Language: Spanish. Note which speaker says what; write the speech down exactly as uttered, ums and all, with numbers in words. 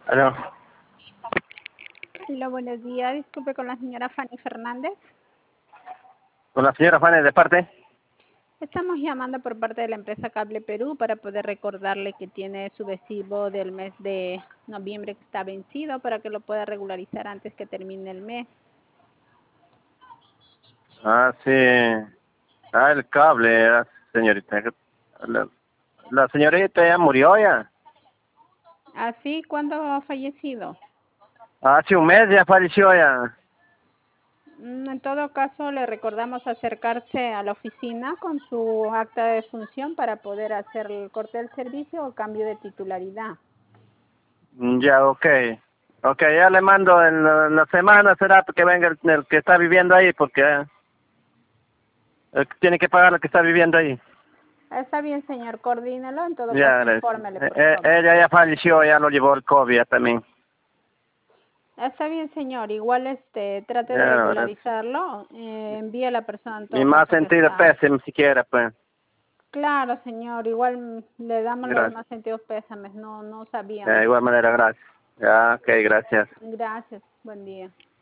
Speaker 1: Aló.
Speaker 2: Hola, buenos días. Disculpe con la señora Fanny Fernández.
Speaker 1: Con la señora Fanny de parte.
Speaker 2: Estamos llamando por parte de la empresa Cable Perú para poder recordarle que tiene su recibo del mes de noviembre que está vencido para que lo pueda regularizar antes que termine el mes.
Speaker 1: Ah, sí. Ah, el cable, ah, señorita. La, la señorita ya murió ya.
Speaker 2: ¿Así? ¿Cuándo ha fallecido?
Speaker 1: Hace un mes ya falleció ya.
Speaker 2: Mm, En todo caso, le recordamos acercarse a la oficina con su acta de defunción para poder hacer el corte del servicio o cambio de titularidad.
Speaker 1: Mm, Ya, ok. Ok, ya le mando en la, en la semana, será que venga el, el que está viviendo ahí, porque eh, el que tiene que pagar el que está viviendo ahí.
Speaker 2: Está bien, señor, coordínelo. En todo
Speaker 1: Ya,
Speaker 2: caso,
Speaker 1: gracias.
Speaker 2: infórmele,
Speaker 1: Eh,
Speaker 2: por
Speaker 1: eh,
Speaker 2: favor.
Speaker 1: ella ya falleció, ya lo llevó el COVID ya también.
Speaker 2: Está bien, señor. Igual este trate de
Speaker 1: Ya, gracias.
Speaker 2: regularizarlo. Eh, envíe a la persona en
Speaker 1: Mi
Speaker 2: todo
Speaker 1: más
Speaker 2: caso que
Speaker 1: sentido
Speaker 2: está.
Speaker 1: pésimo siquiera, pues.
Speaker 2: Claro, señor. Igual mm, le damos los
Speaker 1: Gracias.
Speaker 2: más sentidos pésames. No, no
Speaker 1: De
Speaker 2: sabíamos.
Speaker 1: igual manera, gracias. Ya, ok, gracias.
Speaker 2: Gracias. Buen día.